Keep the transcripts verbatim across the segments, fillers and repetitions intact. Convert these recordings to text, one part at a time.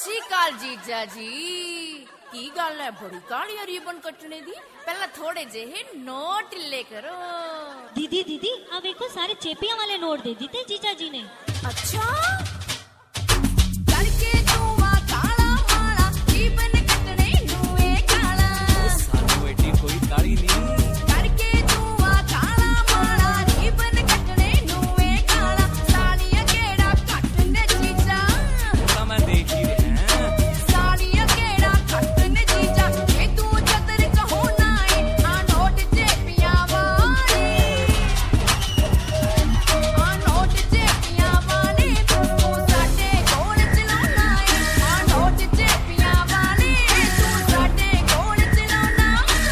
ਸ਼੍ਰੀ ਅਕਾਲ ਜੀਜਾ ਜੀ। ਕੀ ਗੱਲ ਹੈ, ਬੜੀ ਕਾਲੀ ਰੀਬਨ ਕੱਟਣੇ ਦੀ? ਪਹਿਲਾਂ ਥੋੜੇ ਜਿਹੇ ਨੋਟ ਢਿੱਲੇ ਕਰੋ। दीदी दीदी आ देखो सारे चेपियां वाले नोट दे दिए जीजा जी ने। अच्छा करके तूवा काला माला रीबन कटने नुए काला सानू एडी कोई काली नहीं। करके तूवा काला माला रीबन कटने नुए काला साड़ियां केड़ा कटने जीजा तो मैं देख ही रहा साड़ियां केड़ा कटने जीजा ए तू जतर कहो ना आ नोट चेपियां वाले आ नोट चेपियां वाले तू साडे कोल चलाउना है आ नोट चेपियां वाले तू साडे कोल चलाउना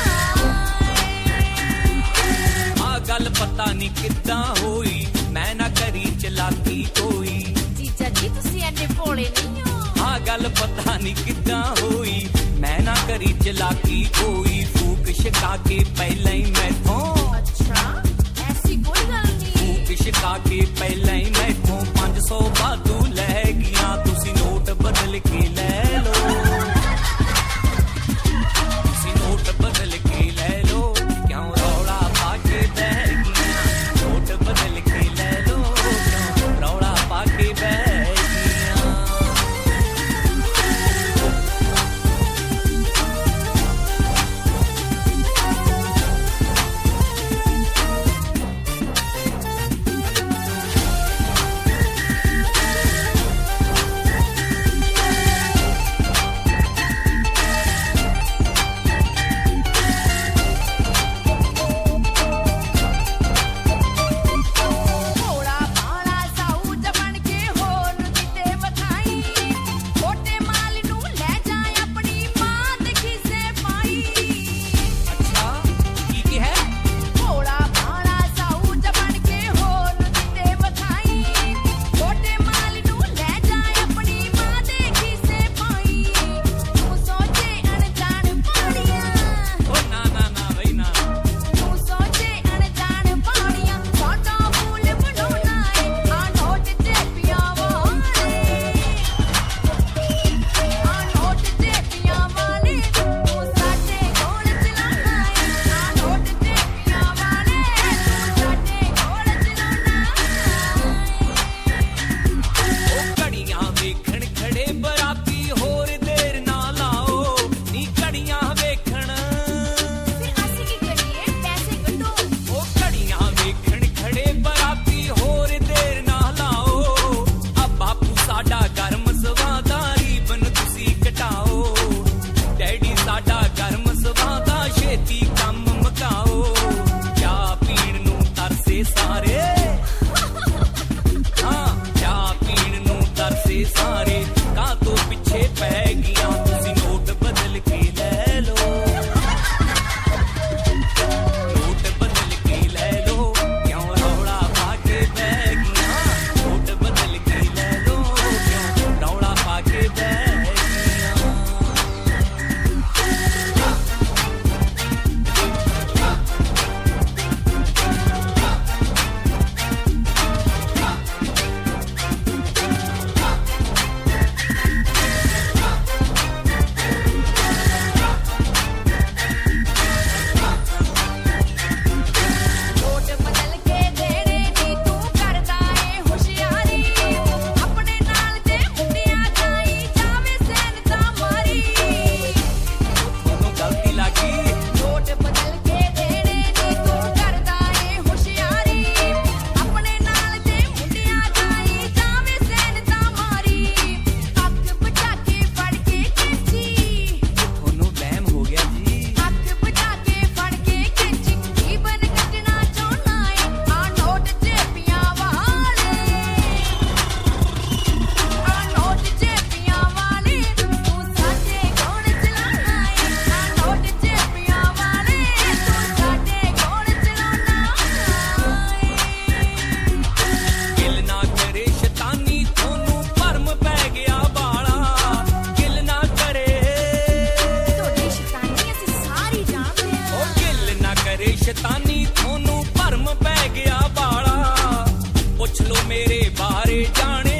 आ गल पता नहीं किद्दां होई मैं ना करी चलाकी कोई। जीजा जी तुसी एने भोले नहीं हो। आ गल पता नहीं किद्दां होई मैं ना करी चलाकी कोई। फूक शिका के पहले ही मैथों अच्छा ऐसी कोई गल नहीं। फूक शिका के पहले ही मैथों पांच सौ वाधू लै गियां तुसी नोट बदल के लै लो। तुसी नोट बदल के लै लो क्यों रौला पाके बह गियां। नोट बदल के लै लो क्यों रौला पाके बह गियां। भोला भाला साऊ जबन के होर दिते वखाई छोटे माल नू ले जाए अपनी मां दे खिसे पाई। अच्छा की की है भोला भाला साऊ जबन के होर दिते वखाई छोटे माल नू ले जाए अपनी मां दे खिसे पाई। तू सोचे अनजान पाड़ियां ओ ना ना ना भाई ना। तू सोचे अनजान पाड़ियां साडा फूल बनोना है आ नोट चेपियां वाले आ नोट चेपियां वाले तू साडे कोल चलाना है आ नोट चेपियां वाले तू साडे कोल चलाना ओ घड़ियां वेखण खड़े बराती होर देर ना लाओ नी घड़ियां वेखण। फिर ਅਸੀਂ ਕੀ ਕਰੀਏ ਪੈਸੇ ਕੱਢੋ। ओ घड़ियां वेखण खड़े बराती होर देर ना लाओ। आ बापू साडा गर्म सवादा रीबन तुसी कटाओ। डैडी साडा गर्म सवादा छेती कम मकाओ। चाह पीण नू तरसे सारे हाँ चाह पीण नू तरसे सारे कां तो पिछे पै गियां तुसी नोट बदल के लै लो। नोट बदल के लै लो क्यों रौला पाके बह गियां। नोट बदल के लै लो क्यों रौला पाके बह गियां। ਨੋਟ ਬਦਲ ਕੇ ਦੇਣੇ ਨੀ ਤੂੰ ਕਰਦਾ ਏ ਹੁਸ਼ਿਆਰੀ ਆਪਣੇ ਨਾਲ ਜੇ ਮੁੰਡਿਆਂ ਜਾਈ ਜਾਵੇ ਸੈਨ ਤਾਂ ਮਾਰੀ। ਤੁਹਾਨੂੰ ਗਲਤੀ ਲੱਗੀ ਨੋਟ ਬਦਲ ਕੇ ਦੇਣੇ ਨੀ ਤੂੰ ਕਰਦਾ ਏ ਹੁਸ਼ਿਆਰੀ ਆਪਣੇ ਨਾਲ ਜੇ ਮੁੰਡਿਆਂ ਜਾਈ ਜਾਵੇ ਸੈਨ ਤਾਂ ਮਾਰੀ। ਅੱਖ ਬਚਾ ਕੇ ਫੜ ਕੇ ਖਿੱਚੀ ਤੁਹਾਨੂੰ ਵਹਿਮ ਹੋ ਗਿਆ ਜੀ। ਅੱਖ ਬਚਾ ਕੇ ਫੜ ਕੇ ਖਿੱਚੀ ਰੀਬਨ ਕੱਟਣਾ ਚਾਹੁੰਦਾ ਏ ਆ ਨੋਟ ਚੇਪੀਆਂ ਵਾਲੇ ਆ ਨੋਟ ਚੇਪੀਆਂ ਵਾਲੇ ਤੂੰ ਸਾਡੇ ਕੋਲ ਚਲਾਉਣਾ ਏ ਆ ਨੋਟ ਚੇਪੀਆਂ ਵਾਲੇ ਤੂੰ ਸਾਡੇ ਕੋਲ ਚਲਾਉਣਾ ਗਿਲ ਨਾ ਕਰੇ ਸ਼ੈਤਾਨੀ ਤੁਹਾਨੂੰ ਭਰਮ ਪੈ ਗਿਆ ਬਾਲਾ। ਗਿਲ ਨਾ ਕਰੇ ਤੁਹਾਡੀ ਸ਼ੈਤਾਨੀ ਅਸੀਂ ਸਾਰੀ ਜਾਣਦੇ ਉਹ ਹਾਂ। ਗਿਲ ਨਾ ਕਰੇ ਸ਼ੈਤਾਨੀ ਤੁਹਾਨੂੰ ਭਰਮ ਪੈ ਗਿਆ ਬਾਲਾ। ਪੁੱਛ ਲੋ ਮੇਰੇ ਬਾਰੇ ਜਾਣੇ